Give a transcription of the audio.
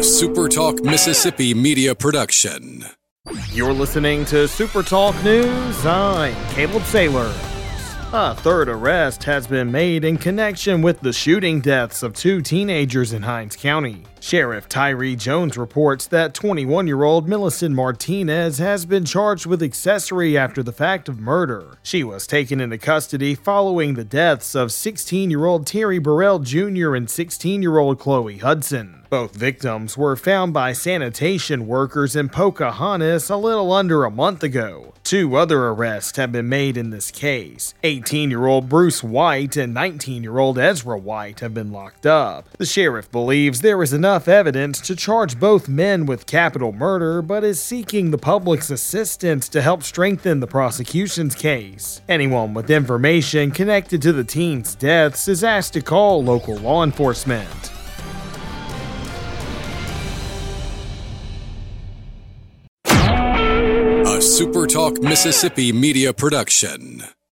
SuperTalk Mississippi media production. You're listening to SuperTalk News. I'm Caleb Sailor. A third arrest has been made in connection with the shooting deaths of two teenagers in Hinds County. Sheriff Tyree Jones reports that 21-year-old Millicent Martinez has been charged with accessory after the fact of murder. She was taken into custody following the deaths of 16-year-old Terry Burrell Jr. and 16-year-old Chloe Hudson. Both victims were found by sanitation workers in Pocahontas a little under a month ago. Two other arrests have been made in this case. 18-year-old Bruce White and 19-year-old Ezra White have been locked up. The sheriff believes there is enough evidence to charge both men with capital murder, but is seeking the public's assistance to help strengthen the prosecution's case. Anyone with information connected to the teens' deaths is asked to call local law enforcement. A SuperTalk Mississippi media production.